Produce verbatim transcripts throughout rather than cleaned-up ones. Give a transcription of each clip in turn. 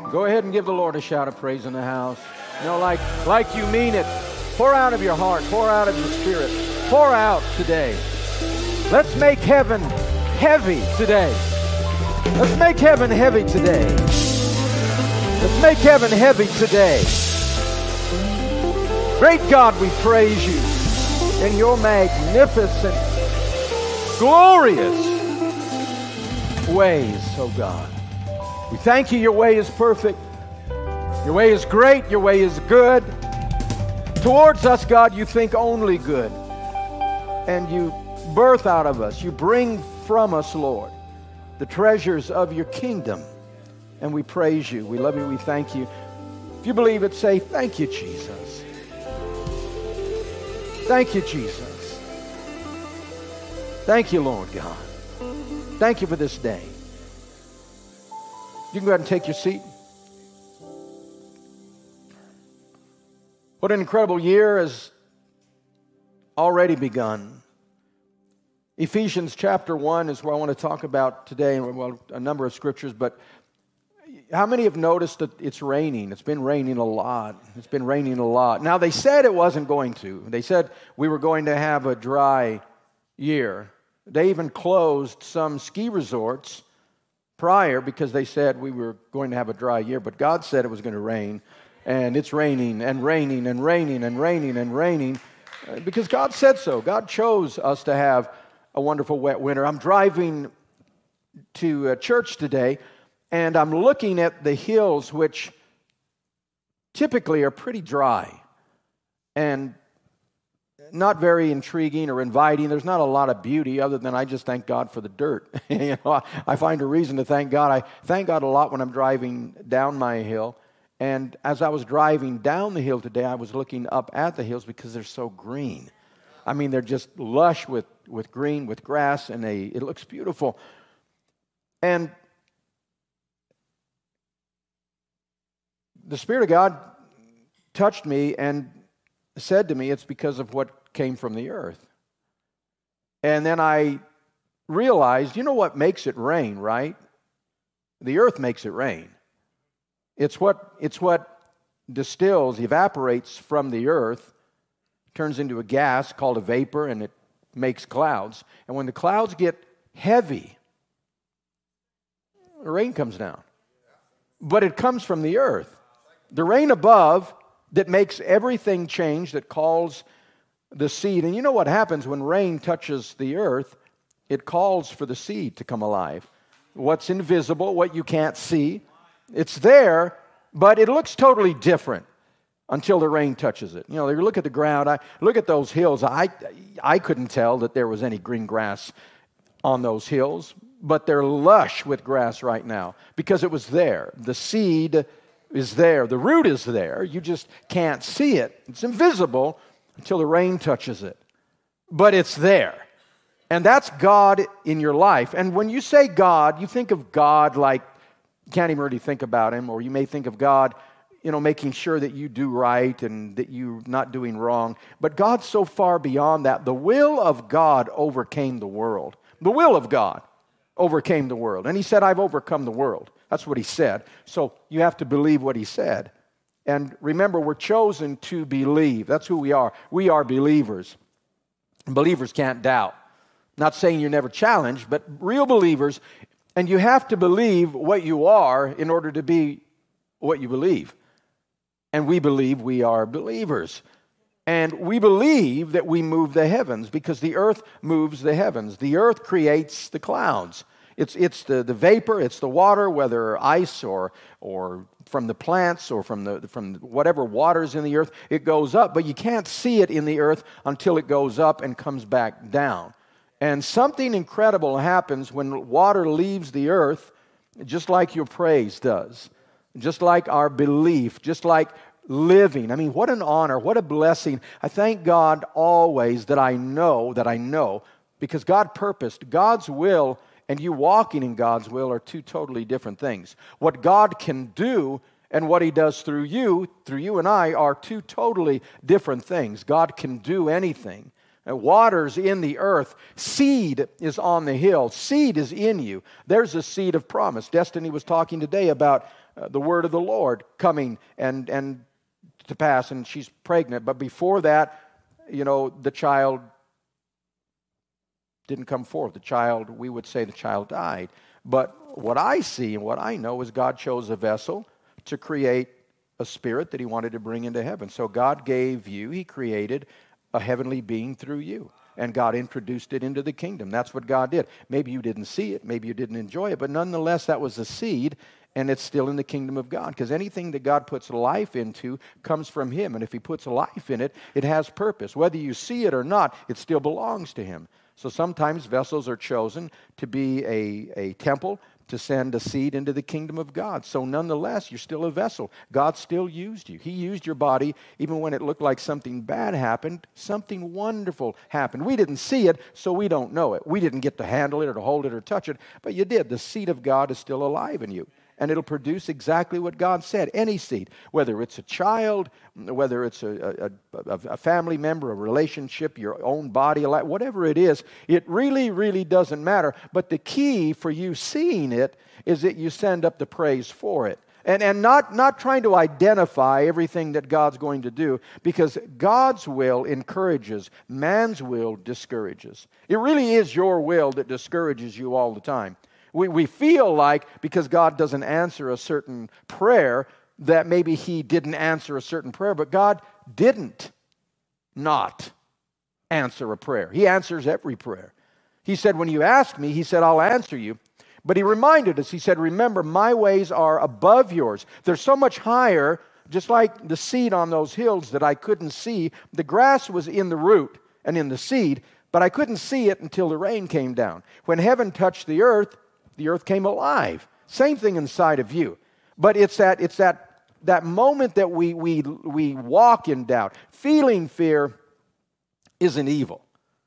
Go ahead and give the Lord a shout of praise in the house. You know, like, like you mean it. Pour out of your heart. Pour out of your spirit. Pour out today. Let's make heaven heavy today. Let's make heaven heavy today. Let's make heaven heavy today. Great God, we praise you in your magnificent, glorious ways, oh God. We thank you, your way is perfect. Your way is great. Your way is good. Towards us, God, you think only good. And you birth out of us. You bring from us, Lord, the treasures of your kingdom. And we praise you. We love you. We thank you. If you believe it, say, thank you, Jesus. Thank you, Jesus. Thank you, Lord God. Thank you for this day. You can go ahead and take your seat. What an incredible year has already begun. Ephesians chapter one is where I want to talk about today. Well, a number of scriptures, but how many have noticed that it's raining? It's been raining a lot. It's been raining a lot. Now, they said it wasn't going to. They said we were going to have a dry year. They even closed some ski resorts prior because they said we were going to have a dry year. But God said it was going to rain. And it's raining and raining and raining and raining and raining because God said so. God chose us to have a wonderful wet winter. I'm driving to uh, church today, and I'm looking at the hills, which typically are pretty dry and not very intriguing or inviting. There's not a lot of beauty other than I just thank God for the dirt. you know, I find a reason to thank God. I thank God a lot when I'm driving down my hill. And as I was driving down the hill today, I was looking up at the hills because they're so green. I mean, they're just lush with, with green, with grass, and they, it looks beautiful. And the Spirit of God touched me and said to me, it's because of what came from the earth. And then I realized, you know what makes it rain, right? The earth makes it rain. It's what, it's what distills, evaporates from the earth, turns into a gas called a vapor, and it makes clouds. And when the clouds get heavy, the rain comes down. But it comes from the earth. The rain above that makes everything change, that calls the seed. And you know what happens when rain touches the earth? It calls for the seed to come alive. What's invisible, what you can't see, it's there, but it looks totally different until the rain touches it. You know, you look at the ground, I look at those hills. I, I couldn't tell that there was any green grass on those hills, but they're lush with grass right now because it was there. The seed is there. The root is there. You just can't see it. It's invisible until the rain touches it. But it's there. And that's God in your life. And when you say God, you think of God like you can't even really think about him, or you may think of God, you know, making sure that you do right and that you're not doing wrong. But God's so far beyond that. The will of God overcame the world. The will of God overcame the world. And he said, I've overcome the world. That's what he said. So you have to believe what he said. And remember, we're chosen to believe. That's who we are. We are believers. Believers can't doubt. Not saying you're never challenged, but real believers. And you have to believe what you are in order to be what you believe. And we believe we are believers. And we believe that we move the heavens because the earth moves the heavens. The earth creates the clouds. It's it's the, the vapor, it's the water, whether ice or or from the plants or from the from whatever water's in the earth, it goes up. But you can't see it in the earth until it goes up and comes back down. And something incredible happens when water leaves the earth, just like your praise does, just like our belief, just like living. I mean, what an honor, what a blessing. I thank God always that I know, that I know, because God purposed. God's will and you walking in God's will are two totally different things. What God can do and what he does through you, through you and I, are two totally different things. God can do anything. Uh, Water's in the earth. Seed is on the hill. Seed is in you. There's a seed of promise. Destiny was talking today about uh, the word of the Lord coming and, and to pass, and she's pregnant. But before that, you know, the child didn't come forth. The child, we would say the child died. But what I see and what I know is God chose a vessel to create a spirit that he wanted to bring into heaven. So God gave you, he created a heavenly being through you. And God introduced it into the kingdom. That's what God did. Maybe you didn't see it. Maybe you didn't enjoy it. But nonetheless, that was a seed, and it's still in the kingdom of God. Because anything that God puts life into comes from him. And if he puts life in it, it has purpose. Whether you see it or not, it still belongs to him. So sometimes vessels are chosen to be a, a temple, to send a seed into the kingdom of God. So nonetheless, you're still a vessel. God still used you. He used your body even when it looked like something bad happened. Something wonderful happened. We didn't see it, so we don't know it. We didn't get to handle it or to hold it or touch it, but you did. The seed of God is still alive in you. And it'll produce exactly what God said. Any seed, whether it's a child, whether it's a, a, a, a family member, a relationship, your own body, whatever it is, it really, really doesn't matter. But the key for you seeing it is that you send up the praise for it. And, and not, not trying to identify everything that God's going to do, because God's will encourages, man's will discourages. It really is your will that discourages you all the time. We, we feel like because God doesn't answer a certain prayer, that maybe he didn't answer a certain prayer, but God didn't not answer a prayer. He answers every prayer. He said, when you ask me, he said, I'll answer you. But he reminded us, he said, remember, my ways are above yours. They're so much higher, just like the seed on those hills that I couldn't see. The grass was in the root and in the seed, but I couldn't see it until the rain came down. When heaven touched the earth, the earth came alive. Same thing inside of you. But it's that it's that that moment that we we we walk in doubt. Feeling fear isn't evil.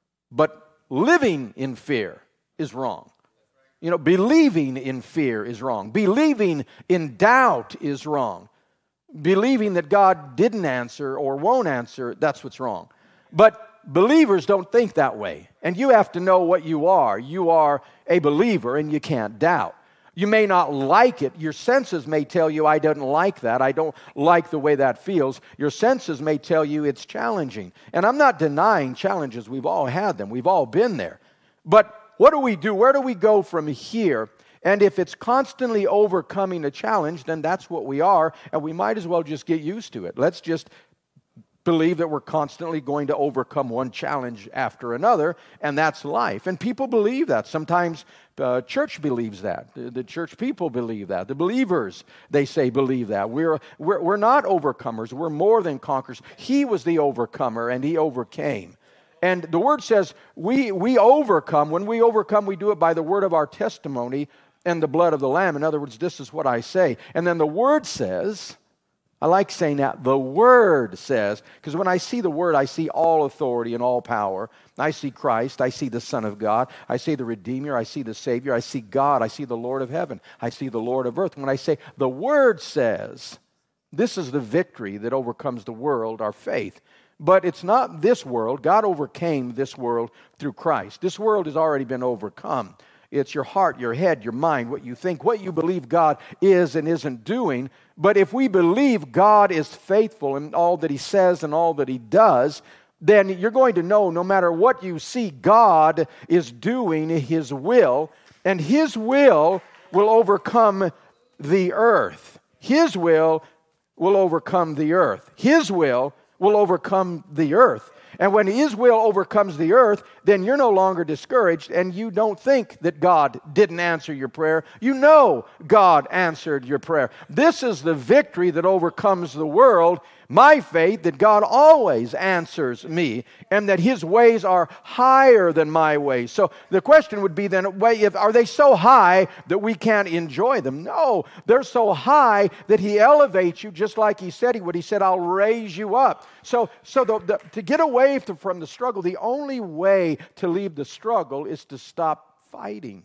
But living in fear is wrong. You know, believing in fear is wrong. Believing in doubt is wrong. Believing that God didn't answer or won't answer, that's what's wrong. But believers don't think that way. And you have to know what you are. You are a believer and you can't doubt. You may not like it. Your senses may tell you, I don't like that. I don't like the way that feels. Your senses may tell you it's challenging. And I'm not denying challenges. We've all had them. We've all been there. But what do we do? Where do we go from here? And if it's constantly overcoming a challenge, then that's what we are. And we might as well just get used to it. Let's just believe that we're constantly going to overcome one challenge after another, and that's life. And people believe that. Sometimes uh, church believes that. The, the church people believe that. The believers, they say, believe that. We're, we're, we're not overcomers. We're more than conquerors. He was the overcomer, and he overcame. And the Word says we, we overcome. When we overcome, we do it by the word of our testimony and the blood of the Lamb. In other words, this is what I say. And then the Word says, I like saying that, the Word says, because when I see the Word, I see all authority and all power. I see Christ, I see the Son of God, I see the Redeemer, I see the Savior, I see God, I see the Lord of heaven, I see the Lord of earth. When I say the Word says, this is the victory that overcomes the world, our faith. But it's not this world. God overcame this world through Christ. This world has already been overcome. It's your heart, your head, your mind, what you think, what you believe God is and isn't doing. But if we believe God is faithful in all that He says and all that He does, then you're going to know no matter what you see, God is doing His will, and His will will overcome the earth. His will will overcome the earth. His will will overcome the earth. And when His will overcomes the earth, then you're no longer discouraged and you don't think that God didn't answer your prayer. You know God answered your prayer. This is the victory that overcomes the world. My faith that God always answers me and that His ways are higher than my ways. So the question would be then, are they so high that we can't enjoy them? No, they're so high that He elevates you just like He said He would. He said, I'll raise you up. So, so the, the, to get away to, from the struggle, the only way to leave the struggle is to stop fighting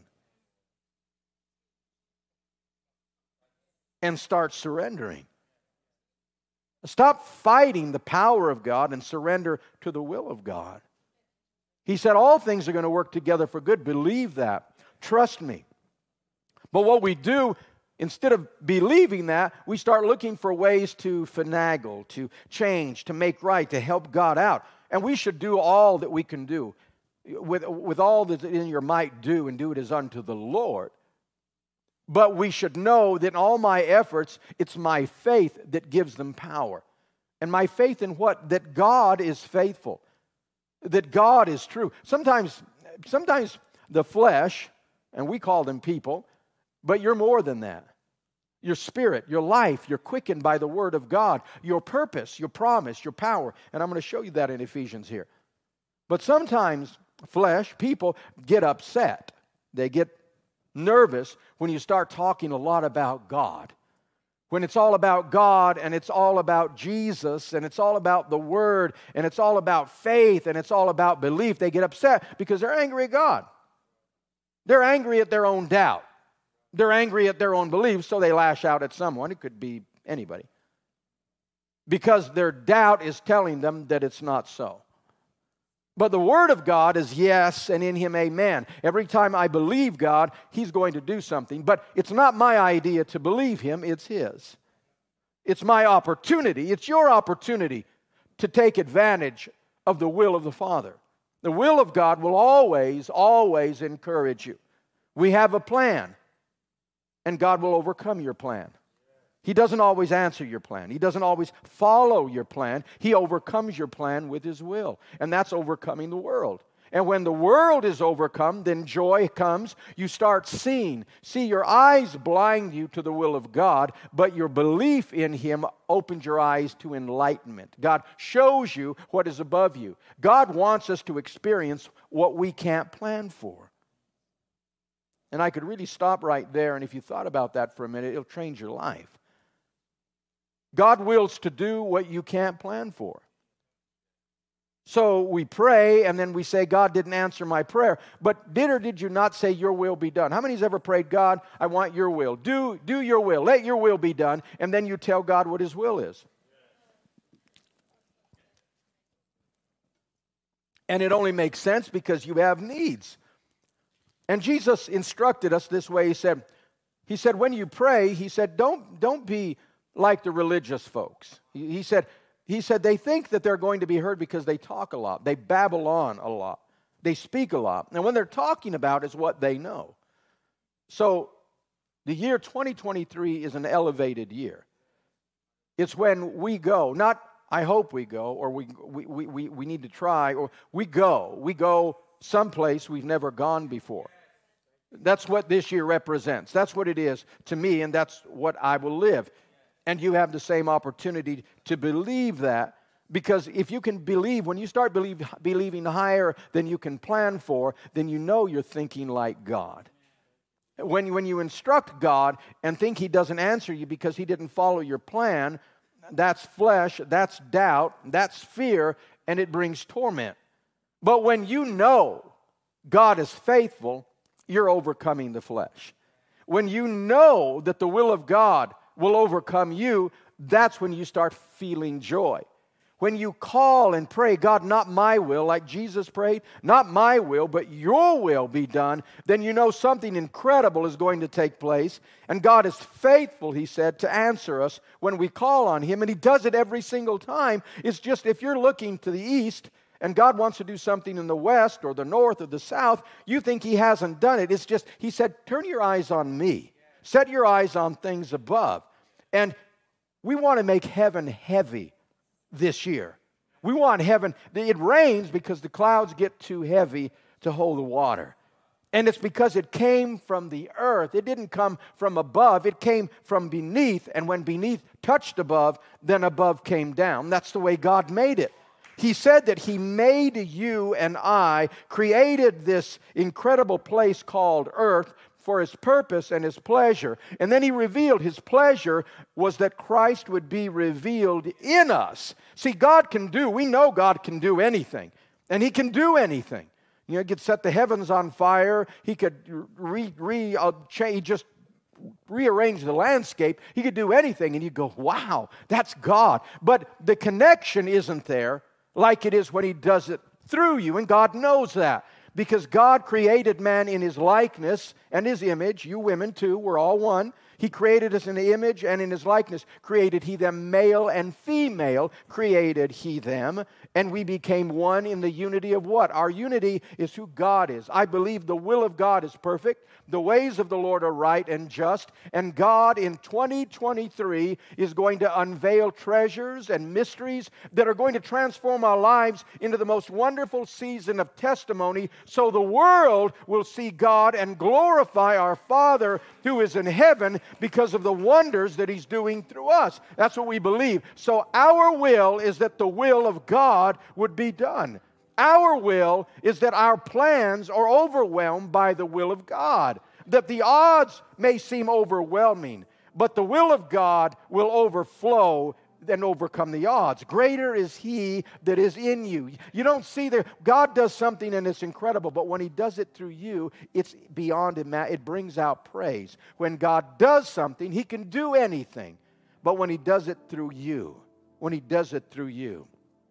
and start surrendering. Stop fighting the power of God and surrender to the will of God. He said all things are going to work together for good. Believe that. Trust me. But what we do, instead of believing that, we start looking for ways to finagle, to change, to make right, to help God out. And we should do all that we can do. With, with all that in your might do, and do it as unto the Lord. But we should know that in all my efforts, it's my faith that gives them power. And my faith in what? That God is faithful. That God is true. Sometimes, sometimes the flesh, and we call them people, but you're more than that. Your spirit, your life, you're quickened by the Word of God. Your purpose, your promise, your power. And I'm going to show you that in Ephesians here. But sometimes flesh, people get upset. They get nervous when you start talking a lot about God. When it's all about God, and it's all about Jesus, and it's all about the Word, and it's all about faith, and it's all about belief, they get upset because they're angry at God. They're angry at their own doubt. They're angry at their own beliefs, so they lash out at someone. It could be anybody. Because their doubt is telling them that it's not so. But the Word of God is yes, and in Him amen. Every time I believe God, He's going to do something. But it's not my idea to believe Him, it's His. It's my opportunity, it's your opportunity to take advantage of the will of the Father. The will of God will always, always encourage you. We have a plan, and God will overcome your plan. He doesn't always answer your plan. He doesn't always follow your plan. He overcomes your plan with His will. And that's overcoming the world. And when the world is overcome, then joy comes. You start seeing. See, your eyes blind you to the will of God, but your belief in Him opens your eyes to enlightenment. God shows you what is above you. God wants us to experience what we can't plan for. And I could really stop right there, and if you thought about that for a minute, it'll change your life. God wills to do what you can't plan for. So we pray, and then we say, God didn't answer my prayer. But did or did you not say, your will be done? How many has ever prayed, God, I want your will. Do, do your will. Let your will be done. And then you tell God what His will is. And it only makes sense because you have needs. And Jesus instructed us this way. He said, He said, when you pray, He said, don't, don't be like the religious folks. He, he said, he said they think that they're going to be heard because they talk a lot. They babble on a lot. They speak a lot. And when they're talking about is what they know. So the year twenty twenty-three is an elevated year. It's when we go, not I hope we go, or we, we, we, we need to try, or we go. We go someplace we've never gone before. That's what this year represents. That's what it is to me, and that's what I will live. And you have the same opportunity to believe that, because if you can believe, when you start believe, believing higher than you can plan for, then you know you're thinking like God. When, when you instruct God and think He doesn't answer you because He didn't follow your plan, that's flesh, that's doubt, that's fear, and it brings torment. But when you know God is faithful, you're overcoming the flesh. When you know that the will of God will overcome you, that's when you start feeling joy. When you call and pray, God, not my will, like Jesus prayed, not my will, but your will be done, then you know something incredible is going to take place. And God is faithful, He said, to answer us when we call on Him. And He does it every single time. It's just if you're looking to the east and God wants to do something in the west or the north or the south, you think He hasn't done it. It's just, He said, turn your eyes on me. Set your eyes on things above. And we want to make heaven heavy this year. We want heaven. It rains because the clouds get too heavy to hold the water. And it's because it came from the earth. It didn't come from above. It came from beneath. And when beneath touched above, then above came down. That's the way God made it. He said that He made you and I, created this incredible place called earth for His purpose and His pleasure. And then He revealed His pleasure was that Christ would be revealed in us. See, God can do, we know God can do anything. And He can do anything. You know, He could set the heavens on fire. He could re, re, uh, change, just rearrange the landscape. He could do anything. And you go, wow, that's God. But the connection isn't there like it is when He does it through you. And God knows that because God created man in His likeness and His image. You women too, we're all one. He created us in the image and in His likeness. Created He them, male and female created He them. And we became one in the unity of what? Our unity is who God is. I believe the will of God is perfect. The ways of the Lord are right and just. And God in twenty twenty-three is going to unveil treasures and mysteries that are going to transform our lives into the most wonderful season of testimony, so the world will see God and glorify our Father who is in heaven because of the wonders that He's doing through us. That's what we believe. So our will is that the will of God would be done. Our will is that our plans are overwhelmed by the will of God. That the odds may seem overwhelming, but the will of God will overflow and overcome the odds. Greater is He that is in you. You don't see that God does something and it's incredible, but when He does it through you, it's beyond ima- it brings out praise. When God does something, He can do anything, but when He does it through you, when He does it through you.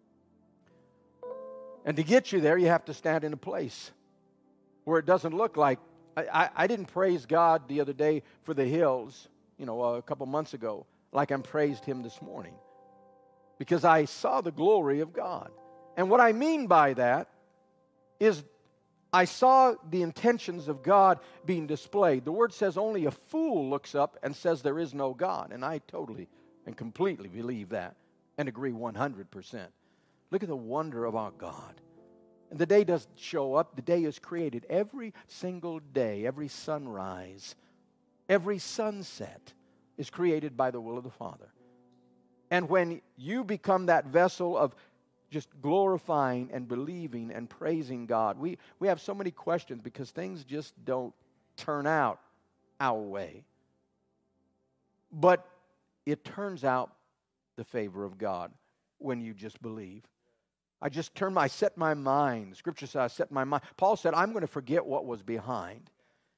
And to get you there, you have to stand in a place where it doesn't look like. I, I, I didn't praise God the other day for the hills, you know, a couple months ago, like I praised Him this morning, because I saw the glory of God. And what I mean by that is I saw the intentions of God being displayed. The Word says only a fool looks up and says there is no God. And I totally and completely believe that and agree one hundred percent. Look at the wonder of our God. And the day doesn't show up. The day is created every single day, every sunrise, every sunset is created by the will of the Father. And when you become that vessel of just glorifying and believing and praising God, we, we have so many questions because things just don't turn out our way. But it turns out the favor of God when you just believe. I just turned my, I set my mind. Scripture says I set my mind. Paul said, I'm going to forget what was behind.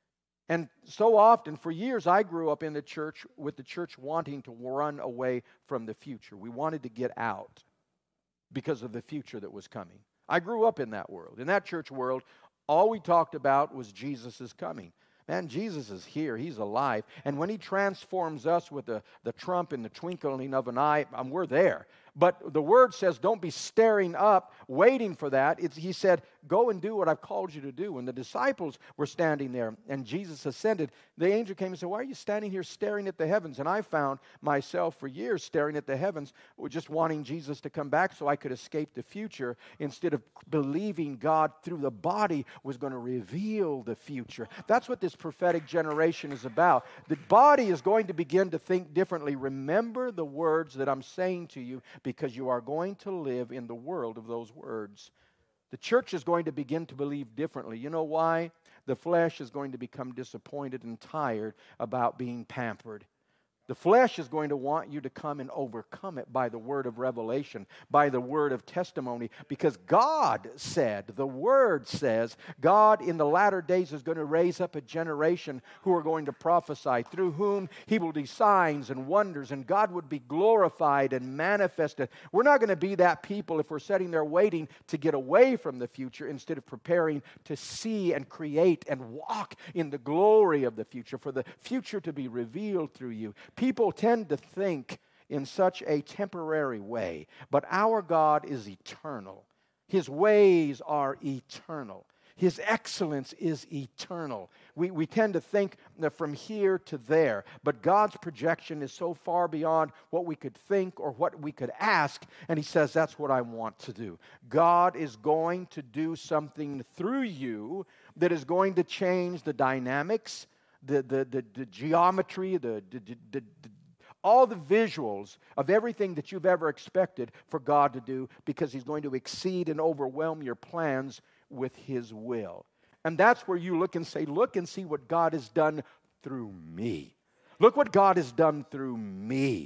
And so often, for years, I grew up in the church with the church wanting to run away from the future. We wanted to get out because of the future that was coming. I grew up in that world. In that church world, all we talked about was Jesus is coming. Man, Jesus is here. He's alive. And when He transforms us with the, the trump in the twinkling of an eye, um, we're there. But the Word says don't be staring up, waiting for that. It's, he said, go and do what I've called you to do. When the disciples were standing there and Jesus ascended, the angel came and said, why are you standing here staring at the heavens? And I found myself for years staring at the heavens, just wanting Jesus to come back so I could escape the future instead of believing God through the body was going to reveal the future. That's what this prophetic generation is about. The body is going to begin to think differently. Remember the words that I'm saying to you, because you are going to live in the world of those words. The church is going to begin to believe differently. You know why? The flesh is going to become disappointed and tired about being pampered. The flesh is going to want you to come and overcome it by the word of revelation, by the word of testimony, because God said, the Word says, God in the latter days is going to raise up a generation who are going to prophesy, through whom He will do signs and wonders, and God would be glorified and manifested. We're not going to be that people if we're sitting there waiting to get away from the future instead of preparing to see and create and walk in the glory of the future, for the future to be revealed through you. People tend to think in such a temporary way, but our God is eternal. His ways are eternal. His excellence is eternal. We, we tend to think that from here to there, but God's projection is so far beyond what we could think or what we could ask, and He says, that's what I want to do. God is going to do something through you that is going to change the dynamics, The, the, the, the geometry, the, the, the, the, all the visuals of everything that you've ever expected for God to do, because He's going to exceed and overwhelm your plans with His will. And that's where you look and say, look and see what God has done through me. Look what God has done through me.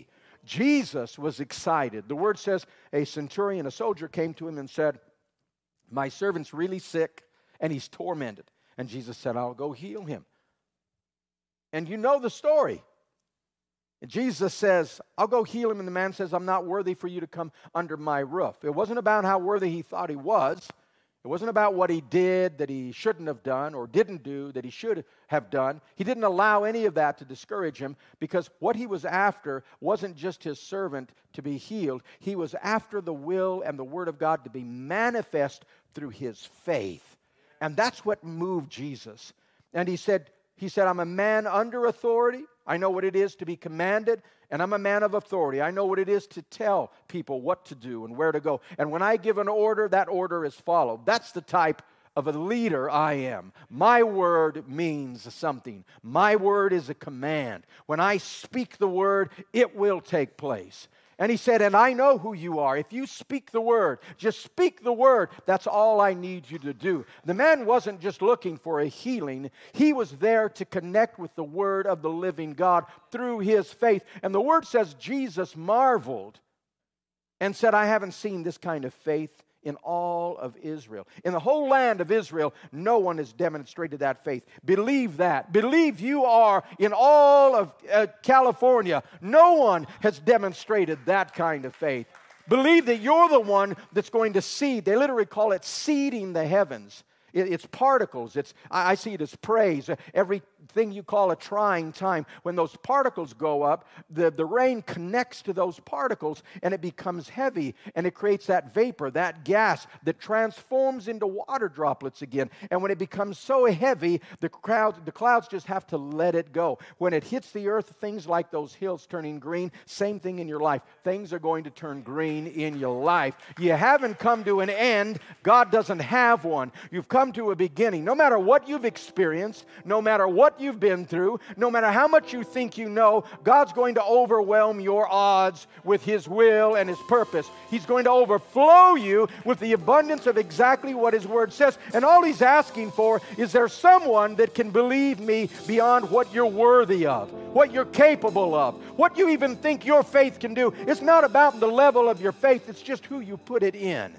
Jesus was excited. The Word says a centurion, a soldier, came to Him and said, my servant's really sick and he's tormented. And Jesus said, I'll go heal him. And you know the story. And Jesus says, I'll go heal him. And the man says, I'm not worthy for you to come under my roof. It wasn't about how worthy he thought he was. It wasn't about what he did that he shouldn't have done or didn't do that he should have done. He didn't allow any of that to discourage him, because what he was after wasn't just his servant to be healed. He was after the will and the Word of God to be manifest through his faith. And that's what moved Jesus. And he said, he said, I'm a man under authority. I know what it is to be commanded, and I'm a man of authority. I know what it is to tell people what to do and where to go. And when I give an order, that order is followed. That's the type of a leader I am. My word means something. My word is a command. When I speak the word, it will take place. And he said, and I know who you are. If you speak the word, just speak the word. That's all I need you to do. The man wasn't just looking for a healing. He was there to connect with the word of the living God through his faith. And the word says Jesus marveled and said, I haven't seen this kind of faith in all of Israel. In the whole land of Israel, no one has demonstrated that faith. Believe that. Believe you are in all of uh, California. No one has demonstrated that kind of faith. Believe that you're the one that's going to seed. They literally call it seeding the heavens. It, it's particles. It's I, I see it as praise. Everything you call a trying time, when those particles go up, the, the rain connects to those particles and it becomes heavy, and it creates that vapor, that gas that transforms into water droplets again. And when it becomes so heavy, the crowd, the clouds just have to let it go. When it hits the earth, things like those hills turning green, same thing in your life. Things are going to turn green in your life. You haven't come to an end. God doesn't have one. You've come to a beginning. No matter what you've experienced, no matter what you've been through, no matter how much you think you know, God's going to overwhelm your odds with His will and His purpose. He's going to overflow you with the abundance of exactly what His Word says. And all He's asking for is, there someone that can believe me beyond what you're worthy of, what you're capable of, what you even think your faith can do. It's not about the level of your faith, it's just who you put it in.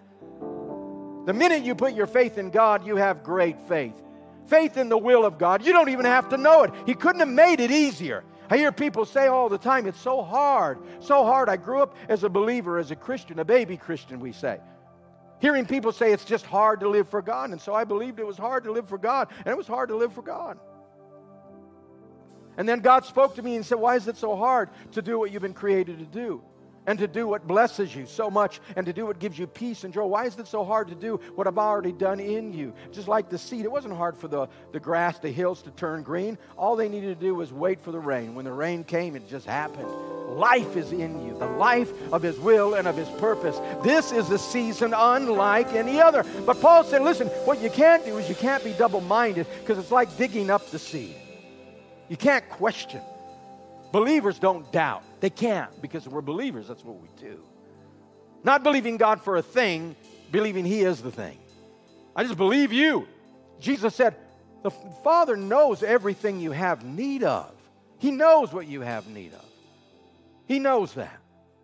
The minute you put your faith in God, you have great faith. Faith in the will of God. You don't even have to know it. He couldn't have made it easier. I hear people say all the time, it's so hard, so hard. I grew up as a believer, as a Christian, a baby Christian, we say. Hearing people say it's just hard to live for God, and so I believed it was hard to live for God, and it was hard to live for God. And then God spoke to me and said, why is it so hard to do what you've been created to do? And to do what blesses you so much, and to do what gives you peace and joy. Why is it so hard to do what I've already done in you? Just like the seed, it wasn't hard for the, the grass, the hills to turn green. All they needed to do was wait for the rain. When the rain came, it just happened. Life is in you, the life of His will and of His purpose. This is a season unlike any other. But Paul said, listen, what you can't do is you can't be double-minded, because it's like digging up the seed. You can't question. Believers don't doubt. They can't, because we're believers. That's what we do. Not believing God for a thing, believing He is the thing. I just believe you. Jesus said, the Father knows everything you have need of. He knows what you have need of. He knows that.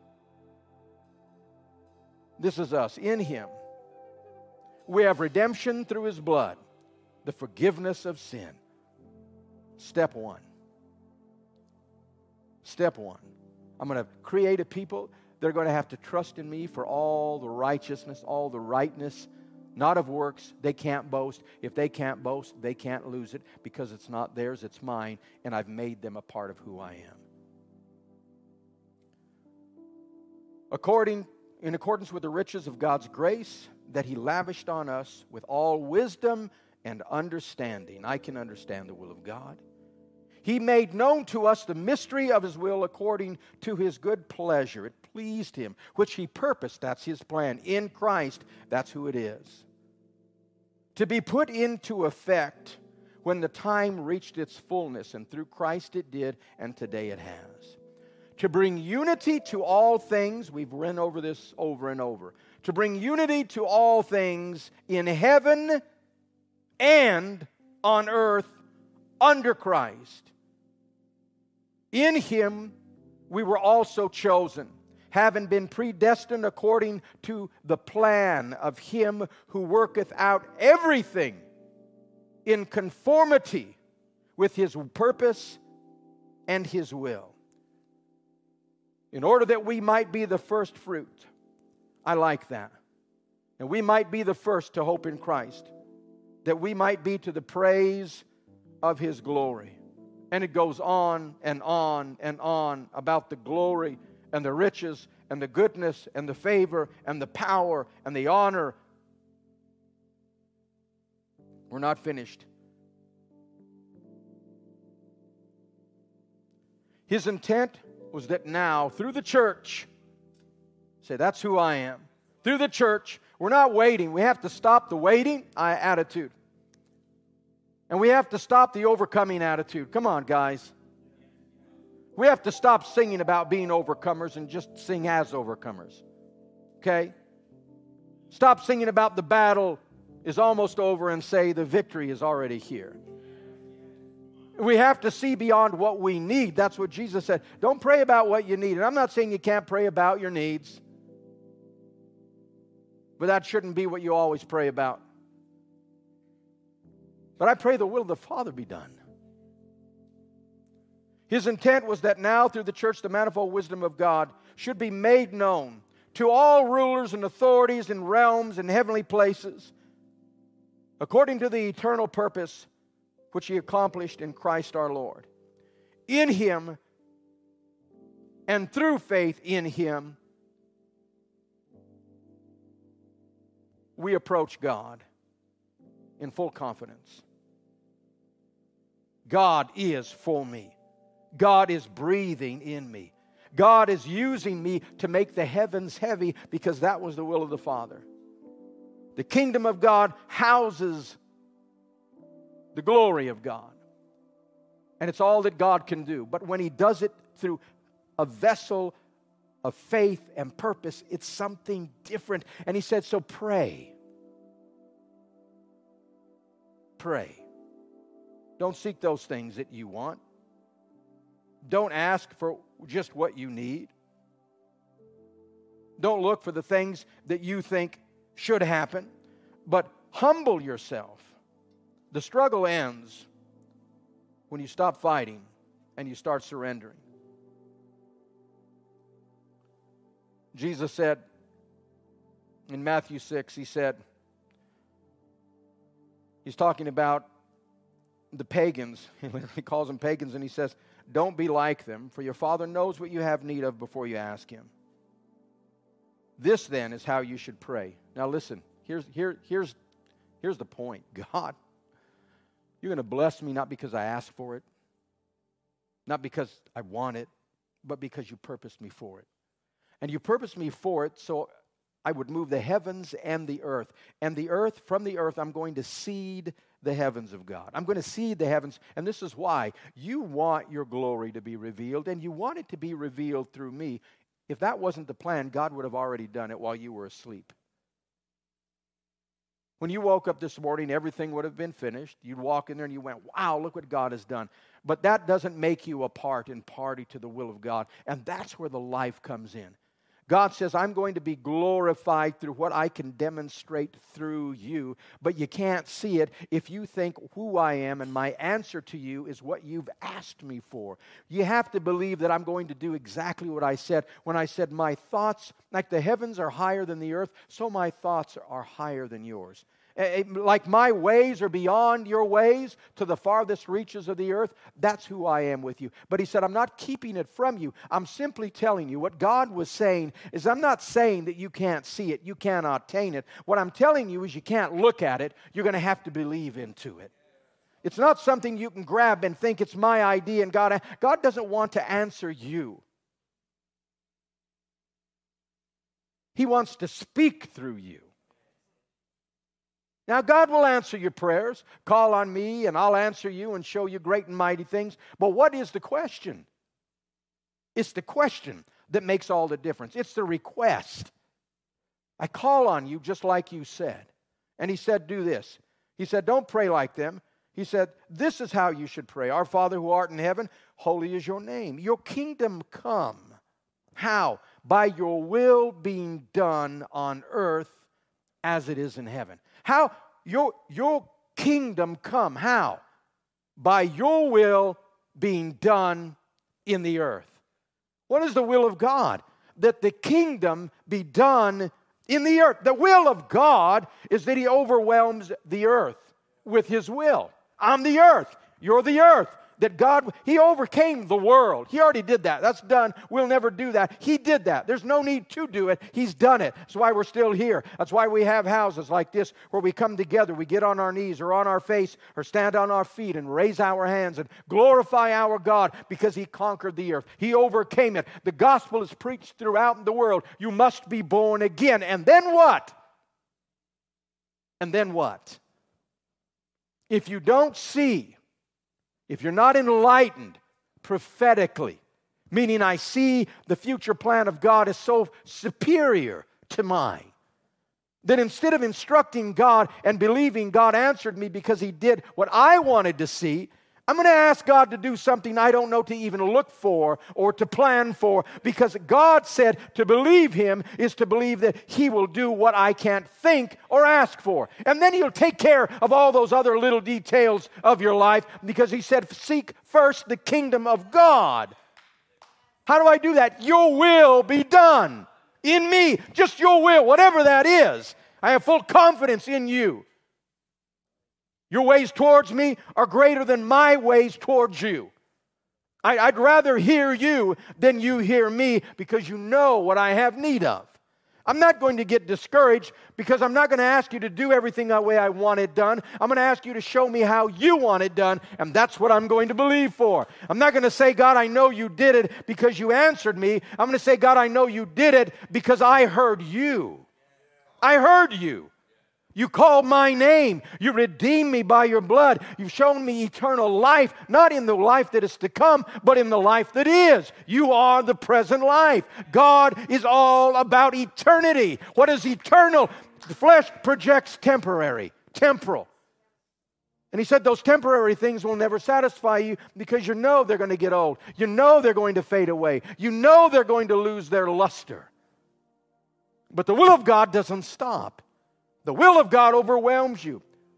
This is us. In Him, we have redemption through His blood, the forgiveness of sin. Step one. Step one. I'm going to create a people that are going to have to trust in me for all the righteousness, all the rightness, not of works. They can't boast. If they can't boast, they can't lose it, because it's not theirs, it's mine, and I've made them a part of who I am. According, in accordance with the riches of God's grace that He lavished on us with all wisdom and understanding. I can understand the will of God. He made known to us the mystery of His will according to His good pleasure. It pleased Him, which He purposed. That's His plan. In Christ, that's who it is. To be put into effect when the time reached its fullness, and through Christ it did, and today it has. To bring unity to all things, we've run over this over and over. To bring unity to all things in heaven and on earth under Christ. In Him we were also chosen, having been predestined according to the plan of Him who worketh out everything in conformity with His purpose and His will, in order that we might be the first fruit. I like that. And we might be the first to hope in Christ, that we might be to the praise of His glory. And it goes on and on and on about the glory and the riches and the goodness and the favor and the power and the honor. We're not finished. His intent was that now, through the church, say, that's who I am. Through the church, we're not waiting. We have to stop the waiting attitude. And we have to stop the overcoming attitude. Come on, guys. We have to stop singing about being overcomers and just sing as overcomers. Okay? Stop singing about the battle is almost over and say the victory is already here. We have to see beyond what we need. That's what Jesus said. Don't pray about what you need. And I'm not saying you can't pray about your needs. But that shouldn't be what you always pray about. But I pray the will of the Father be done. His intent was that now through the church the manifold wisdom of God should be made known to all rulers and authorities in realms and heavenly places, according to the eternal purpose which He accomplished in Christ our Lord. In Him and through faith in Him, we approach God in full confidence. God is for me. God is breathing in me. God is using me to make the heavens heavy because that was the will of the Father. The kingdom of God houses the glory of God. And it's all that God can do. But when He does it through a vessel of faith and purpose, it's something different. And He said, so pray. Pray. Don't seek those things that you want. Don't ask for just what you need. Don't look for the things that you think should happen, but humble yourself. The struggle ends when you stop fighting and you start surrendering. Jesus said in Matthew six, He said, He's talking about the pagans. He literally calls them pagans, and He says, don't be like them, for your Father knows what you have need of before you ask Him. This then is how you should pray. Now listen, here's, here, here's, here's the point. God, you're going to bless me not because I asked for it, not because I want it, but because you purposed me for it. And you purposed me for it so I would move the heavens and the earth. And the earth, from the earth, I'm going to seed the heavens of God. I'm going to seed the heavens. And this is why. You want your glory to be revealed, and you want it to be revealed through me. If that wasn't the plan, God would have already done it while you were asleep. When you woke up this morning, everything would have been finished. You'd walk in there and you went, wow, look what God has done. But that doesn't make you a part and party to the will of God. And that's where the life comes in. God says, I'm going to be glorified through what I can demonstrate through you, but you can't see it if you think who I am and my answer to you is what you've asked me for. You have to believe that I'm going to do exactly what I said when I said my thoughts, like the heavens are higher than the earth, so my thoughts are higher than yours. Like my ways are beyond your ways to the farthest reaches of the earth, that's who I am with you. But He said, I'm not keeping it from you. I'm simply telling you. What God was saying is, I'm not saying that you can't see it, you cannot attain it. What I'm telling you is you can't look at it, you're going to have to believe into it. It's not something you can grab and think it's my idea, and God, God doesn't want to answer you. He wants to speak through you. Now, God will answer your prayers. Call on me, and I'll answer you and show you great and mighty things. But what is the question? It's the question that makes all the difference. It's the request. I call on you just like you said. And He said, do this. He said, don't pray like them. He said, this is how you should pray. Our Father who art in heaven, holy is your name. Your kingdom come. How? By your will being done on earth as it is in heaven. How? Your, your kingdom come. How? By your will being done in the earth. What is the will of God? That the kingdom be done In the earth. The will of God is that He overwhelms the earth with His will. I'm the earth. You're the earth. That God, He overcame the world. He already did that. That's done. We'll never do that. He did that. There's no need to do it. He's done it. That's why we're still here. That's why we have houses like this where we come together. We get on our knees or on our face or stand on our feet and raise our hands and glorify our God because He conquered the earth. He overcame it. The gospel is preached throughout the world. You must be born again. And then what? And then what? If you don't see, if you're not enlightened prophetically, meaning I see the future plan of God is so superior to mine, then instead of instructing God and believing God answered me because He did what I wanted to see, I'm going to ask God to do something I don't know to even look for or to plan for, because God said to believe Him is to believe that He will do what I can't think or ask for. And then He'll take care of all those other little details of your life, because He said, seek first the kingdom of God. How do I do that? Your will be done in me. Just your will, whatever that is. I have full confidence in you. Your ways towards me are greater than my ways towards you. I, I'd rather hear you than you hear me, because you know what I have need of. I'm not going to get discouraged, because I'm not going to ask you to do everything the way I want it done. I'm going to ask you to show me how you want it done, and that's what I'm going to believe for. I'm not going to say, God, I know you did it because you answered me. I'm going to say, God, I know you did it because I heard you. I heard you. You called my name. You redeemed me by your blood. You've shown me eternal life, not in the life that is to come, but in the life that is. You are the present life. God is all about eternity. What is eternal? The flesh projects temporary, temporal. And He said those temporary things will never satisfy you, because you know they're going to get old. You know they're going to fade away. You know they're going to lose their luster. But the will of God doesn't stop. The will of God overwhelms you.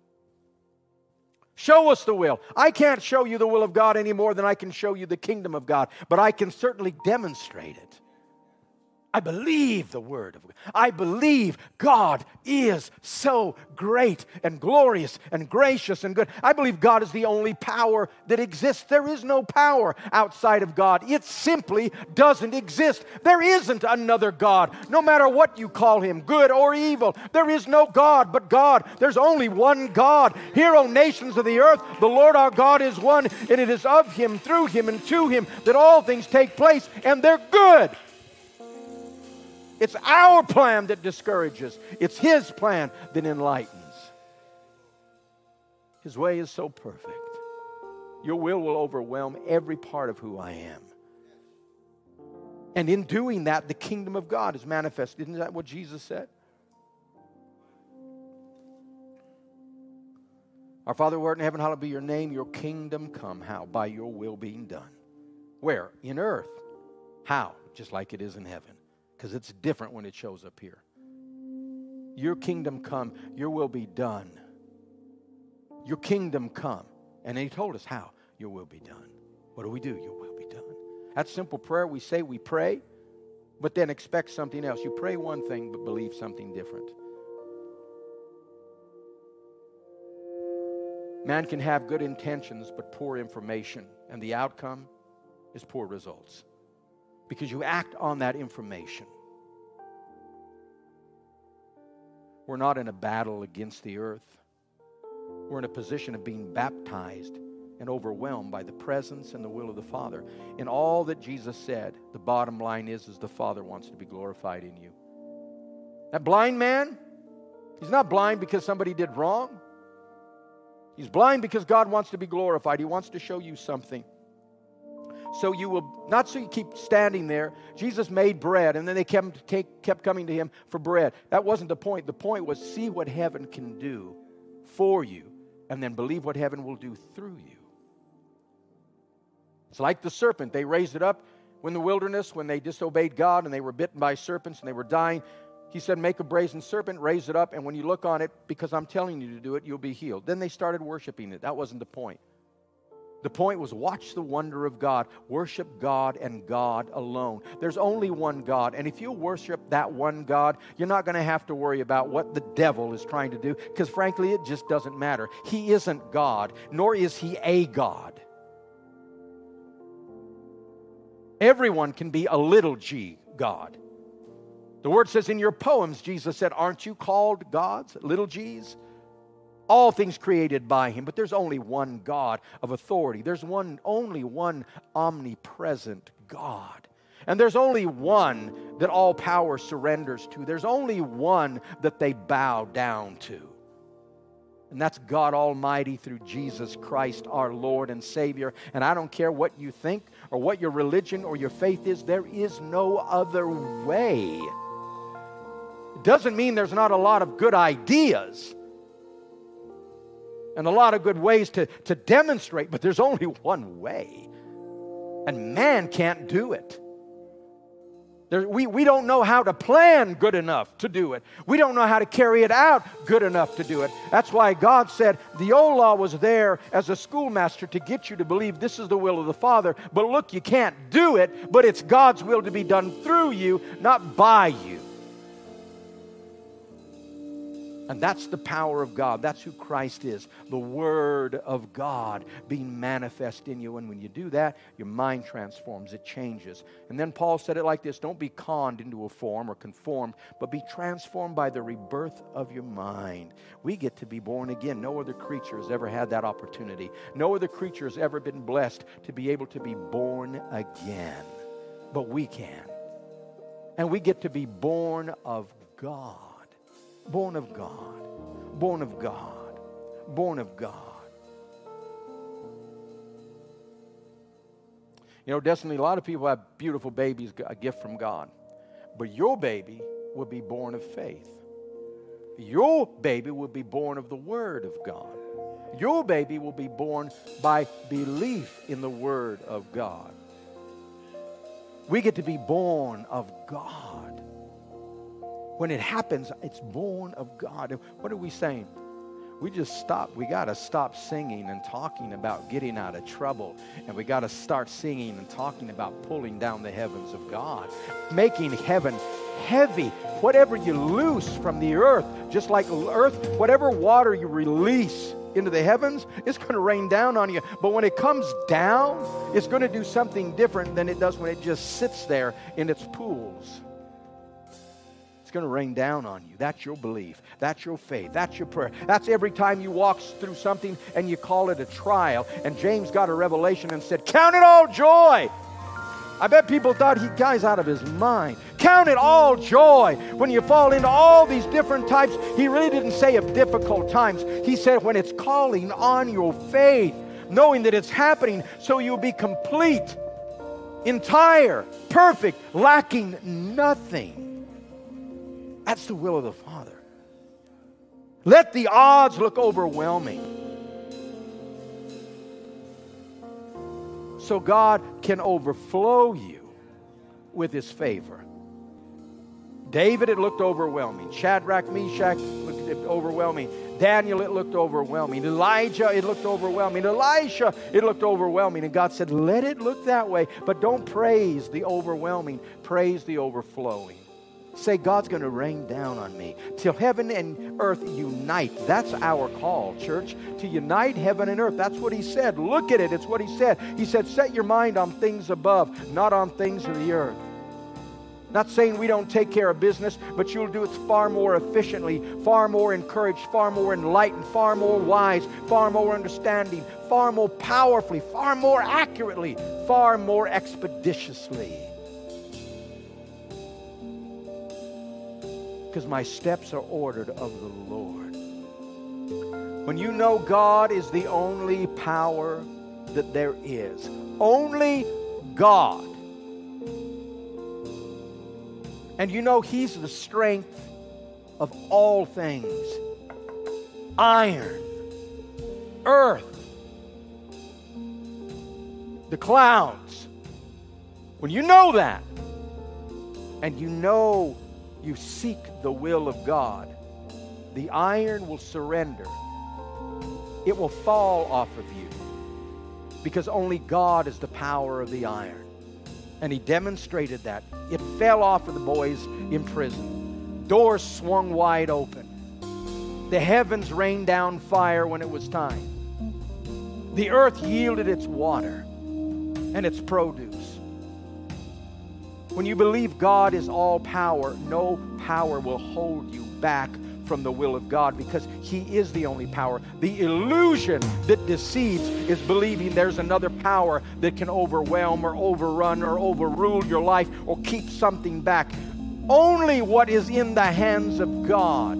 Show us the will. I can't show you the will of God any more than I can show you the kingdom of God, but I can certainly demonstrate it. I believe the word of God. I believe God is so great and glorious and gracious and good. I believe God is the only power that exists. There is no power outside of God. It simply doesn't exist. There isn't another God, no matter what you call Him, good or evil. There is no God but God. There's only one God. Hear, O nations of the earth, the Lord our God is one, and it is of Him, through Him, and to Him that all things take place, and they're good. It's our plan that discourages. It's His plan that enlightens. His way is so perfect. Your will will overwhelm every part of who I am. And in doing that, the kingdom of God is manifested. Isn't that what Jesus said? Our Father who art in heaven, hallowed be your name. Your kingdom come. How? By your will being done. Where? In earth. How? Just like it is in heaven. Because it's different when it shows up here. Your kingdom come, your will be done. Your kingdom come. And He told us how. Your will be done. What do we do? Your will be done. That's simple prayer. We say we pray, but then expect something else. You pray one thing, but believe something different. Man can have good intentions, but poor information. And the outcome is poor results. Because you act on that information. We're not in a battle against the earth. We're in a position of being baptized and overwhelmed by the presence and the will of the Father. In all that Jesus said, the bottom line is, is the Father wants to be glorified in you. That blind man, he's not blind because somebody did wrong. He's blind because God wants to be glorified. He wants to show you something. So you will, not so you keep standing there. Jesus made bread, and then they kept, kept coming to Him for bread. That wasn't the point. The point was, see what heaven can do for you, and then believe what heaven will do through you. It's like the serpent. They raised it up in the wilderness when they disobeyed God, and they were bitten by serpents, and they were dying. He said, make a brazen serpent, raise it up, and when you look on it, because I'm telling you to do it, you'll be healed. Then they started worshiping it. That wasn't the point. The point was, watch the wonder of God. Worship God and God alone. There's only one God. And if you worship that one God, you're not going to have to worry about what the devil is trying to do, because frankly, it just doesn't matter. He isn't God, nor is he a God. Everyone can be a little g God. The word says in your poems, Jesus said, aren't you called gods, little g's? All things created by him, but there's only one God of authority. There's one, only one omnipresent God. And there's only one that all power surrenders to. There's only one that they bow down to. And that's God Almighty through Jesus Christ, our Lord and Savior. And I don't care what you think or what your religion or your faith is, there is no other way. It doesn't mean there's not a lot of good ideas and a lot of good ways to, to demonstrate, but there's only one way. And man can't do it. There, we, we don't know how to plan good enough to do it. We don't know how to carry it out good enough to do it. That's why God said the old law was there as a schoolmaster to get you to believe this is the will of the Father. But look, you can't do it, but it's God's will to be done through you, not by you. And that's the power of God. That's who Christ is, the Word of God being manifest in you. And when you do that, your mind transforms, it changes. And then Paul said it like this, don't be conned into a form or conformed, but be transformed by the rebirth of your mind. We get to be born again. No other creature has ever had that opportunity. No other creature has ever been blessed to be able to be born again. But we can. And we get to be born of God. Born of God, born of God, born of God. You know, Destiny, a lot of people have beautiful babies, a gift from God. But your baby will be born of faith. Your baby will be born of the Word of God. Your baby will be born by belief in the Word of God. We get to be born of God. When it happens, it's born of God. What are we saying? We just stop. We got to stop singing and talking about getting out of trouble. And we got to start singing and talking about pulling down the heavens of God. Making heaven heavy. Whatever you loose from the earth, just like earth, whatever water you release into the heavens, it's going to rain down on you. But when it comes down, it's going to do something different than it does when it just sits there in its pools. It's going to rain down on you. That's your belief. That's your faith. That's your prayer. That's every time you walk through something and you call it a trial. And James got a revelation and said, count it all joy. I bet people thought he guy's out of his mind. Count it all joy when you fall into all these different types. He really didn't say of difficult times. He said when it's calling on your faith, knowing that it's happening so you'll be complete, entire, perfect, lacking nothing. That's the will of the Father. Let the odds look overwhelming, so God can overflow you with His favor. David, it looked overwhelming. Shadrach, Meshach, it looked overwhelming. Daniel, it looked overwhelming. Elijah, it looked overwhelming. Elisha, it looked overwhelming. And God said, let it look that way, but don't praise the overwhelming. Praise the overflowing. Say, God's going to rain down on me till heaven and earth unite. That's our call, church, to unite heaven and earth. That's what He said. Look at it. It's what He said. He said, set your mind on things above, not on things of the earth. Not saying we don't take care of business, but you'll do it far more efficiently, far more encouraged, far more enlightened, far more wise, far more understanding, far more powerfully, far more accurately, far more expeditiously. Because my steps are ordered of the Lord. When you know God is the only power that there is, only God, and you know He's the strength of all things, iron, earth, the clouds, when you know that, and you know you seek the will of God, the iron will surrender. It will fall off of you because only God is the power of the iron. And he demonstrated that. It fell off of the boys in prison. Doors swung wide open. The heavens rained down fire when it was time. The earth yielded its water and its produce. When you believe God is all power, no power will hold you back from the will of God, because he is the only power. The illusion that deceives is believing there's another power that can overwhelm or overrun or overrule your life or keep something back. Only what is in the hands of God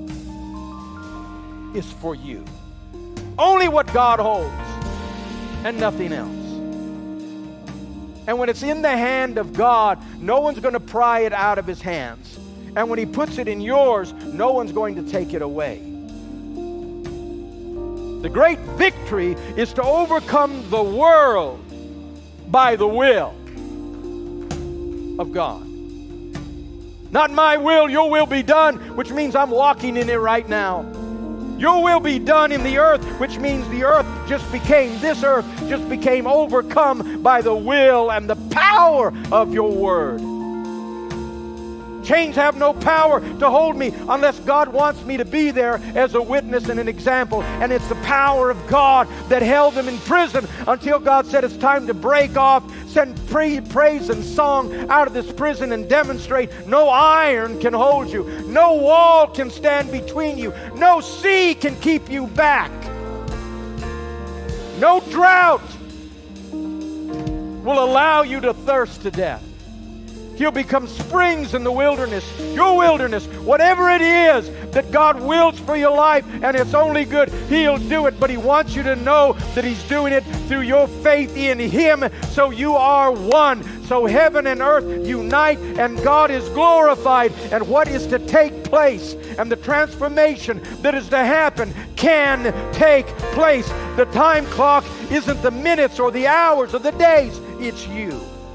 is for you. Only what God holds and nothing else. And when it's in the hand of God, no one's going to pry it out of his hands. And when he puts it in yours, no one's going to take it away. The great victory is to overcome the world by the will of God. Not my will, your will be done, which means I'm walking in it right now. Your will be done in the earth, which means the earth just became, this earth just became overcome by the will and the power of your word. Chains have no power to hold me unless God wants me to be there as a witness and an example. And it's the power of God that held them in prison until God said it's time to break off, send praise and song out of this prison and demonstrate no iron can hold you. No wall can stand between you. No sea can keep you back. No drought will allow you to thirst to death. He'll become springs in the wilderness, your wilderness, whatever it is that God wills for your life, and it's only good, he'll do it. But he wants you to know that he's doing it through your faith in him, so you are one. So heaven and earth unite, and God is glorified, and what is to take place and the transformation that is to happen can take place. The time clock isn't the minutes or the hours or the days, it's you.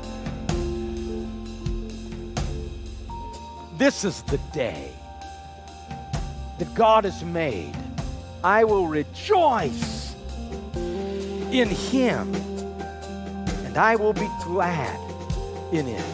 This is the day that God has made. I will rejoice in him, and I will be glad in it.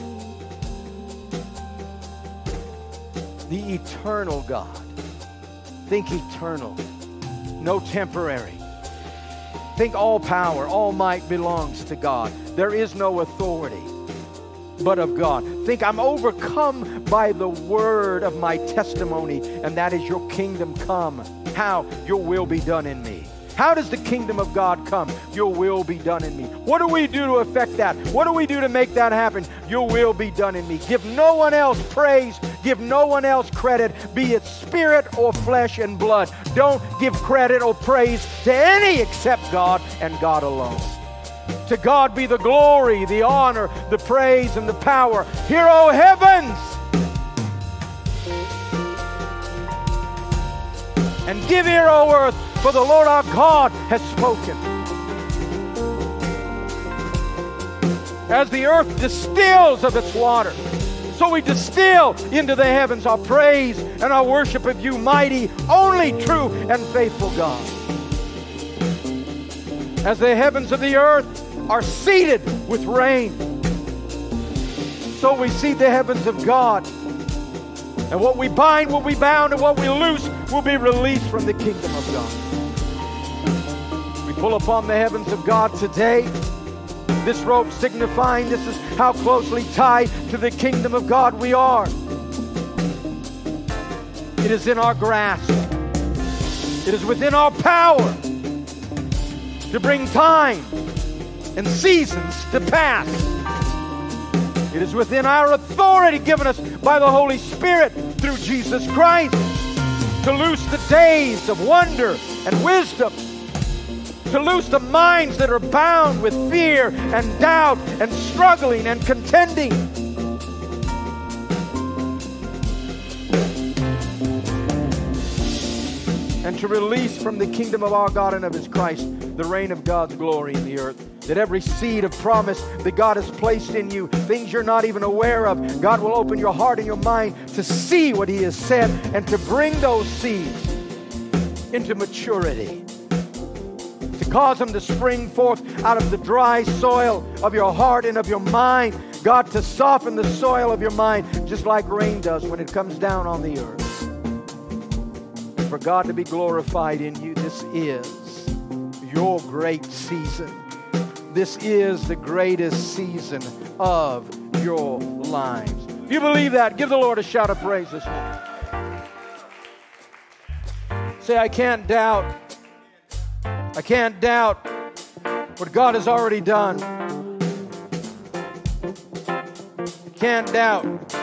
The eternal God. Think eternal, no temporary. Think all power, all might belongs to God. There is no authority but of God. Think I'm overcome by the word of my testimony, and that is your kingdom come. How? Your will be done in me. How does the kingdom of God come? Your will be done in me. What do we do to affect that? What do we do to make that happen? Your will be done in me. Give no one else praise. Give no one else credit, be it spirit or flesh and blood. Don't give credit or praise to any except God and God alone. To God be the glory, the honor, the praise, and the power. Hear, O heavens, and give ear, O earth, for the Lord our God has spoken. As the earth distills of its water, so we distill into the heavens our praise and our worship of you, mighty, only true, and faithful God. As the heavens of the earth are seeded with rain, so we seed the heavens of God. And what we bind will be bound, and what we loose will be released from the kingdom of God. We pull upon the heavens of God today. This rope signifying this is how closely tied to the kingdom of God we are. It is in our grasp. It is within our power to bring time and seasons to pass. It is within our authority given us by the Holy Spirit through Jesus Christ to loose the days of wonder and wisdom, to loose the minds that are bound with fear and doubt and struggling and contending. And to release from the kingdom of our God and of his Christ the reign of God's glory in the earth. That every seed of promise that God has placed in you, things you're not even aware of, God will open your heart and your mind to see what he has said and to bring those seeds into maturity, to cause them to spring forth out of the dry soil of your heart and of your mind. God, to soften the soil of your mind, just like rain does when it comes down on the earth. For God to be glorified in you, this is your great season. This is the greatest season of your lives. If you believe that, give the Lord a shout of praise this morning. Say, I can't doubt. I can't doubt what God has already done. Can't doubt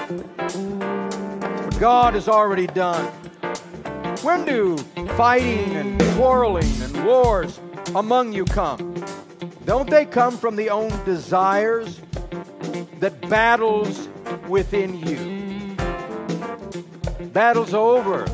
what God has already done. When do fighting and quarreling and wars among you come? Don't they come from the own desires that battles within you? Battles over.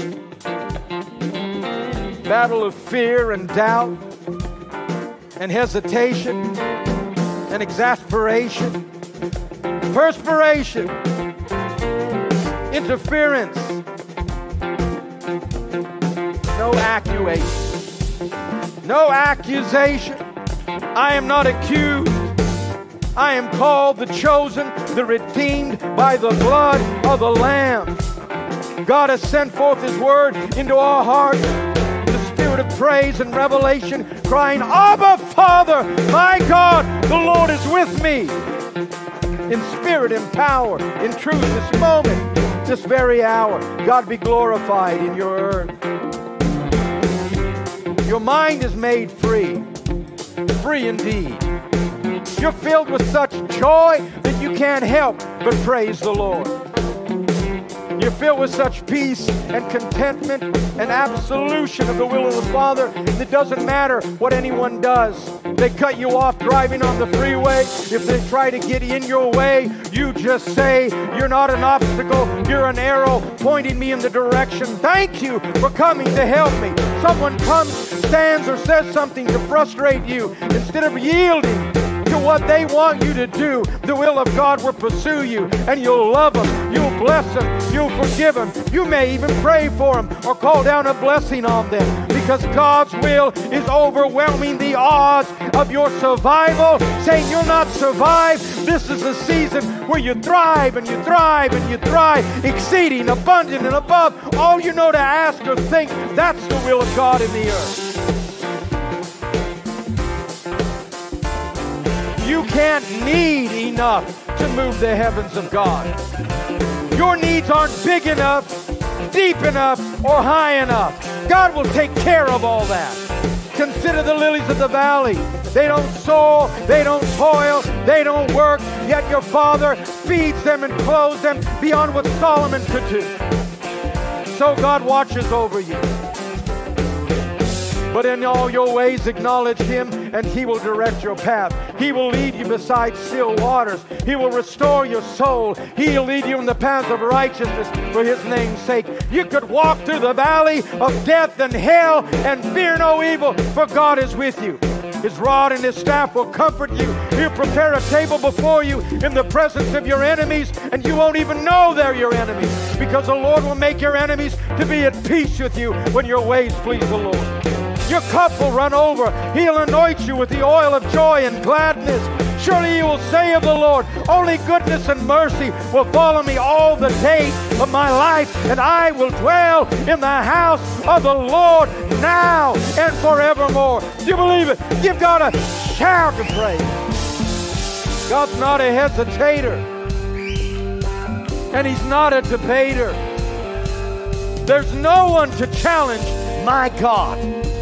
Battle of fear and doubt and hesitation and exasperation, perspiration, interference, no accusation, no accusation. I am not accused. I am called the chosen, the redeemed by the blood of the Lamb. God has sent forth His word into our hearts, the spirit of praise and revelation, crying, Abba, Father, my God, the Lord is with me. In spirit, in power, in truth, this moment, this very hour, God be glorified in your earth. Your mind is made free, free indeed. You're filled with such joy that you can't help but praise the Lord. You're filled with such peace and contentment and absolution of the will of the Father. It doesn't matter what anyone does. They cut you off driving on the freeway. If they try to get in your way, you just say, you're not an obstacle, you're an arrow pointing me in the direction. Thank you for coming to help me. Someone comes, stands, or says something to frustrate you. Instead of yielding to what they want you to do, the will of God will pursue you, and you'll love them, you'll bless them, you'll forgive them. You may even pray for them or call down a blessing on them, because God's will is overwhelming the odds of your survival, saying you'll not survive. This is a season where you thrive and you thrive and you thrive, exceeding, abundant, and above all you know to ask or think. That's the will of God in the earth. You can't need enough to move the heavens of God. Your needs aren't big enough, deep enough, or high enough. God will take care of all that. Consider the lilies of the valley. They don't sow, they don't toil, they don't work, yet your Father feeds them and clothes them beyond what Solomon could do. So God watches over you. But in all your ways acknowledge Him, and He will direct your path. He will lead you beside still waters. He will restore your soul. He'll lead you in the paths of righteousness for His name's sake. You could walk through the valley of death and hell and fear no evil, for God is with you. His rod and His staff will comfort you. He'll prepare a table before you in the presence of your enemies, and you won't even know they're your enemies, because the Lord will make your enemies to be at peace with you when your ways please the Lord. Your cup will run over. He'll anoint you with the oil of joy and gladness. Surely you will say of the Lord, only goodness and mercy will follow me all the days of my life, and I will dwell in the house of the Lord now and forevermore. Do you believe it? Give God a shout of praise. God's not a hesitator, and He's not a debater. There's no one to challenge my God.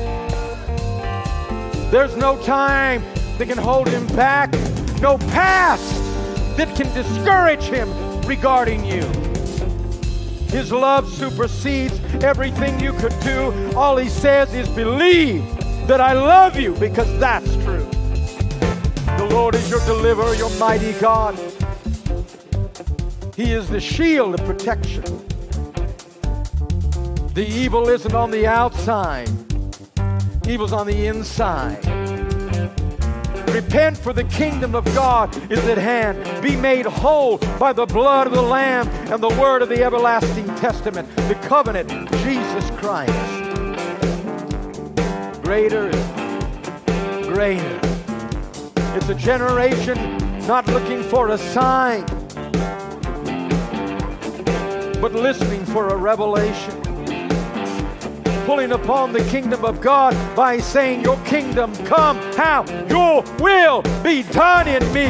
There's no time that can hold Him back, no past that can discourage Him regarding you. His love supersedes everything you could do. All He says is, believe that I love you, because that's true. The Lord is your deliverer, your mighty God. He is the shield of protection. The evil isn't on the outside. Evil's on the inside. Repent, for the kingdom of God is at hand. Be made whole by the blood of the Lamb and the word of the everlasting testament, the covenant, Jesus Christ. Greater is greater. It's a generation not looking for a sign, but listening for a revelation. Pulling upon the kingdom of God by saying, your kingdom come. How? Your will be done in me.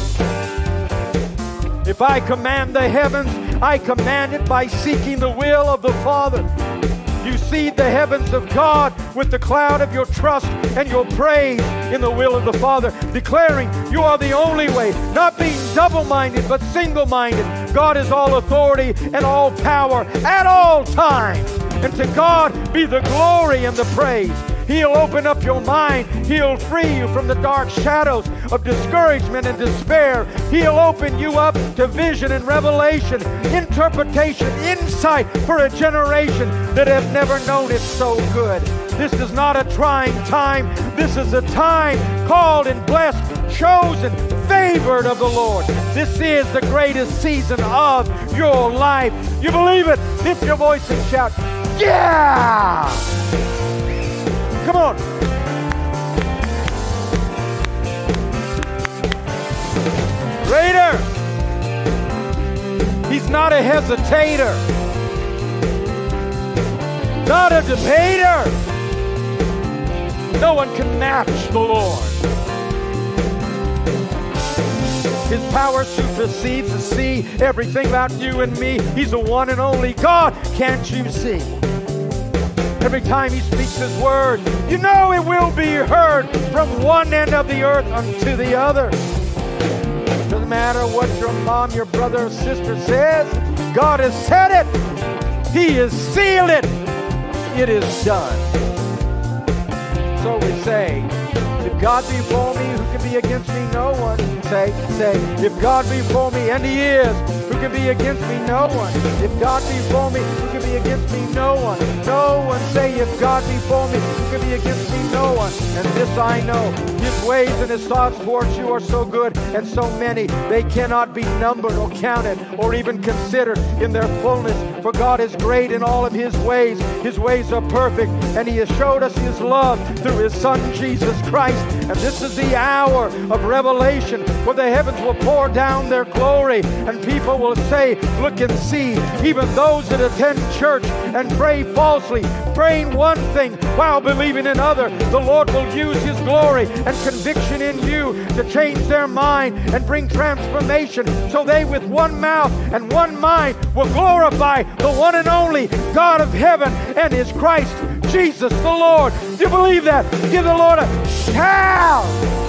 If I command the heavens, I command it by seeking the will of the Father. You seed the heavens of God with the cloud of your trust and your praise in the will of the Father, declaring you are the only way, not being double-minded but single-minded. God is all authority and all power at all times. And to God be the glory and the praise. He'll open up your mind. He'll free you from the dark shadows of discouragement and despair. He'll open you up to vision and revelation, interpretation, insight for a generation that have never known it so good. This is not a trying time. This is a time called and blessed, chosen, favored of the Lord. This is the greatest season of your life. You believe it? Lift your voice and shout, yeah! Come on. Greater. He's not a hesitator. Not a debater. No one can match the Lord. His power supersedes the sea. Everything about you and me. He's the one and only God. Can't you see? Every time he speaks his word, you know it will be heard from one end of the earth unto the other. Doesn't matter what your mom, your brother, or sister says. God has said it. He has sealed it. It is done. So we say, if God be for me, who can be against me? No one. Say, say, if God be for me, and he is, who can be against me? No one. If God be for me, who can be against me? No one. No one. Say, if God be for me, who can be against me? No one. And this I know, his ways and his thoughts towards you are so good and so many, they cannot be numbered or counted or even considered in their fullness. For God is great in all of his ways. His ways are perfect, and he has showed us his love through his Son, Jesus Christ. And this is the hour of revelation where the heavens will pour down their glory, and people will say, look and see. Even those that attend church and pray falsely, praying one thing while believing another, the Lord will use his glory and conviction in you to change their mind and bring transformation, so they with one mouth and one mind will glorify the one and only God of heaven and his Christ, Jesus the Lord. Do you believe that? Give the Lord a shout.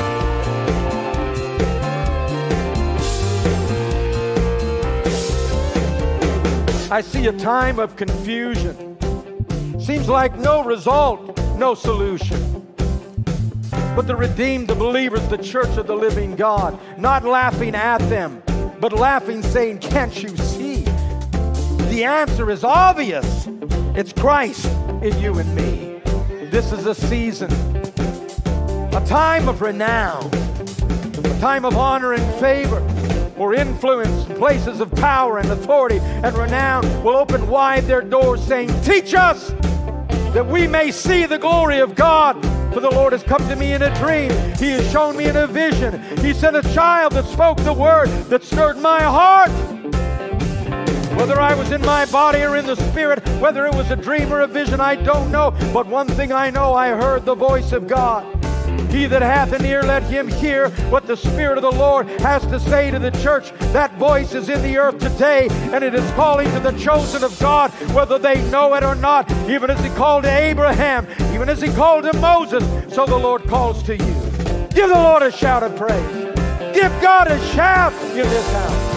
I see a time of confusion. Seems like no result, no solution. But the redeemed, the believers, the church of the living God, not laughing at them, but laughing, saying, can't you see? The answer is obvious. It's Christ in you and me. This is a season, a time of renown, a time of honor and favor, or influence, places of power and authority and renown will open wide their doors, saying, teach us that we may see the glory of God. For the Lord has come to me in a dream. He has shown me in a vision. He sent a child that spoke the word that stirred my heart. Whether I was in my body or in the spirit, whether it was a dream or a vision, I don't know. But one thing I know, I heard the voice of God. He that hath an ear, let him hear what the Spirit of the Lord has to say to the church. That voice is in the earth today, and it is calling to the chosen of God, whether they know it or not. Even as he called to Abraham, even as he called to Moses, so the Lord calls to you. Give the Lord a shout of praise. Give God a shout in this house.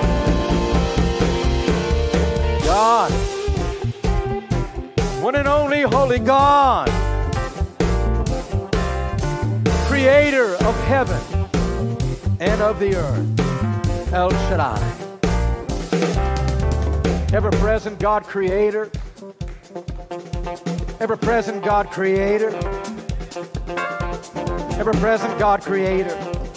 God, one and only holy God, creator of heaven and of the earth, El Shaddai. Ever-present God, creator. Ever-present God, creator. Ever-present God, creator.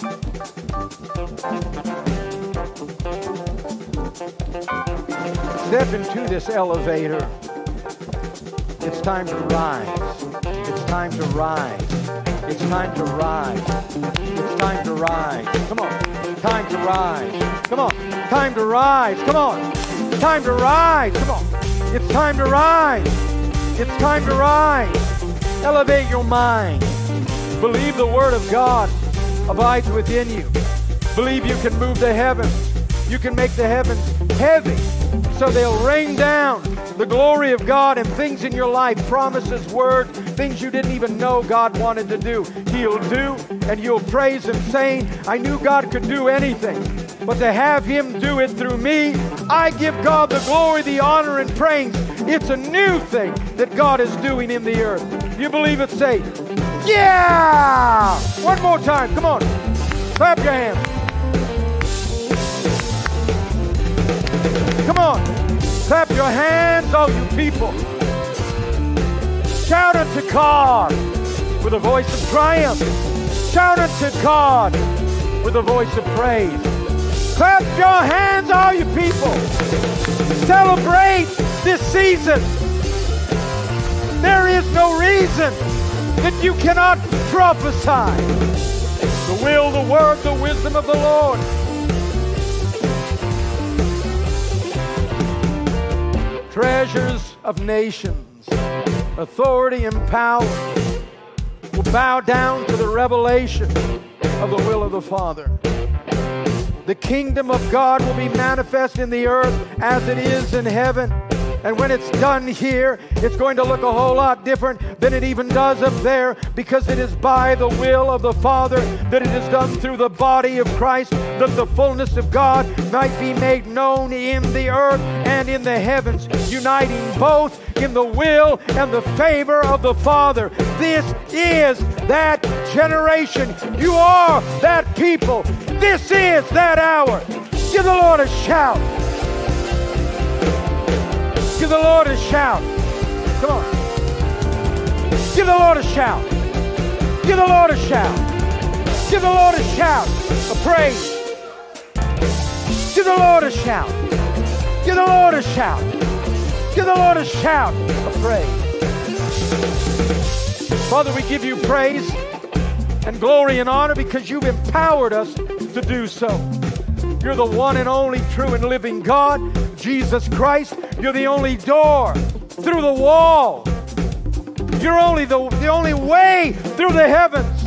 Step into this elevator. It's time to rise. It's time to rise. It's time to rise. It's time to rise. Come on. Time to rise. Come on. Time to rise. Come on. Time to rise. Come on. It's time to rise. It's time to rise. Elevate your mind. Believe the Word of God abides within you. Believe you can move the heavens. You can make the heavens heavy so they'll rain down the glory of God and things in your life, promises, word, things you didn't even know God wanted to do. He'll do, and you'll praise Him saying, I knew God could do anything, but to have Him do it through me, I give God the glory, the honor, and praise. It's a new thing that God is doing in the earth. You believe it? Say, yeah! One more time. Come on. Clap your hands. Come on. Clap your hands, all you people. Shout unto God with a voice of triumph. Shout unto God with a voice of praise. Clap your hands, all you people. Celebrate this season. There is no reason that you cannot prophesy the will, the word, the wisdom of the Lord. Treasures of nations, authority and power will bow down to the revelation of the will of the Father. The kingdom of God will be manifest in the earth as it is in heaven. And when it's done here, it's going to look a whole lot different than it even does up there, because it is by the will of the Father that it is done through the body of Christ, that the fullness of God might be made known in the earth and in the heavens, uniting both in the will and the favor of the Father. This is that generation. You are that people. This is that hour. Give the Lord a shout. Give the Lord a shout. Come on. Give the Lord a shout. Give the Lord a shout. Give the Lord a shout of praise. Give the Lord a shout. Give the Lord a shout. Give the Lord a shout of praise. Father, we give you praise and glory and honor because you've empowered us to do so. You're the one and only true and living God, Jesus Christ. You're the only door through the wall. You're only the, the only way through the heavens.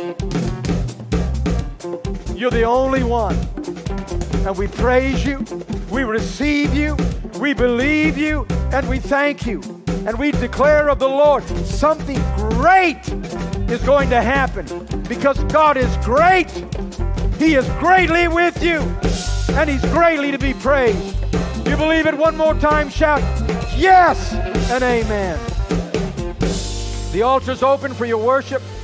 You're the only one. And we praise you. We receive you. We believe you. And we thank you. And we declare of the Lord, something great is going to happen because God is great. He is greatly with you, and He's greatly to be praised. You believe it? One more time, shout yes and amen. The altar's open for your worship.